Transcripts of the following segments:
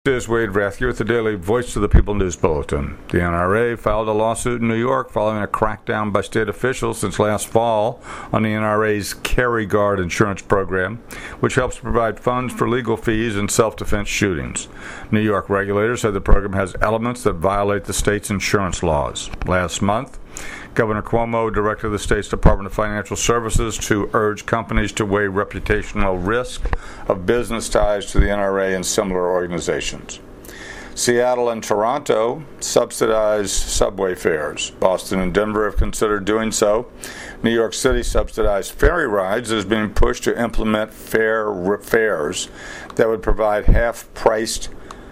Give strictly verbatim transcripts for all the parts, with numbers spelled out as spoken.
This is Wade Rathke with the Daily Voice of the People News Bulletin. The N R A filed a lawsuit in New York following a crackdown by state officials since last fall on the N R A's Carry Guard insurance program, which helps provide funds for legal fees in self-defense shootings. New York regulators said the program has elements that violate the state's insurance laws. Last month, Governor Cuomo directed the state's Department of Financial Services to urge companies to weigh reputational risk of business ties to the N R A and similar organizations. Seattle and Toronto subsidize subway fares. Boston and Denver have considered doing so. New York City subsidized ferry rides is being pushed to implement fare fares that would provide half-priced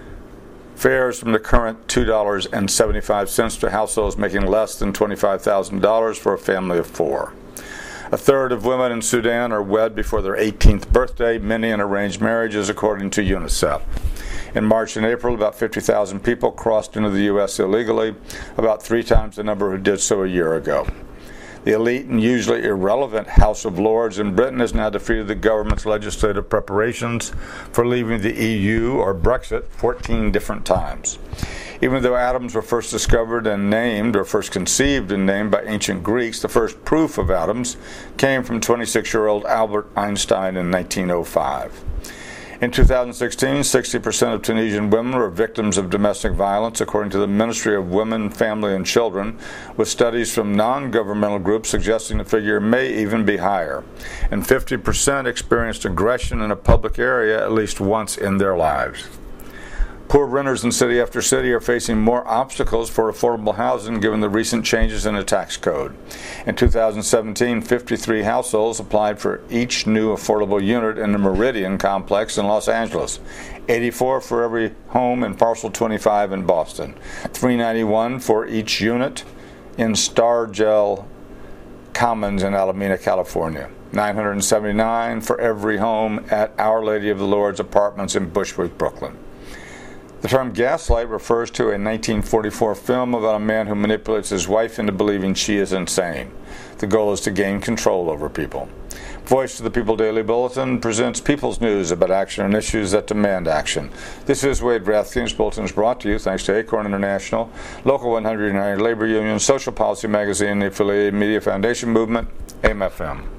fares from the current two dollars and seventy-five cents to households making less than twenty-five thousand dollars for a family of four. A third of women in Sudan are wed before their eighteenth birthday, many in arranged marriages, according to UNICEF. In March and April, about fifty thousand people crossed into the U S illegally, about three times the number who did so a year ago. The elite and usually irrelevant House of Lords in Britain has now defeated the government's legislative preparations for leaving the E U, or Brexit, fourteen different times. Even though atoms were first discovered and named, or first conceived and named by ancient Greeks, the first proof of atoms came from twenty-six-year-old Albert Einstein in nineteen oh five. In two thousand sixteen, sixty percent of Tunisian women were victims of domestic violence, according to the Ministry of Women, Family and Children, with studies from non-governmental groups suggesting the figure may even be higher. And fifty percent experienced aggression in a public area at least once in their lives. Poor renters in city after city are facing more obstacles for affordable housing given the recent changes in the tax code. In two thousand seventeen, fifty-three households applied for each new affordable unit in the Meridian complex in Los Angeles, eighty-four for every home in Parcel twenty-five in Boston, three hundred ninety-one for each unit in Stargell Commons in Alameda, California, nine hundred seventy-nine for every home at Our Lady of the Lord's Apartments in Bushwick, Brooklyn. The term gaslight refers to a nineteen forty-four film about a man who manipulates his wife into believing she is insane. The goal is to gain control over people. Voice of the People Daily Bulletin presents people's news about action and issues that demand action. This is Wade Rathke. This bulletin is brought to you thanks to Acorn International, Local one hundred United Labor Union, Social Policy Magazine, the Affiliated Media Foundation Movement, A M F M.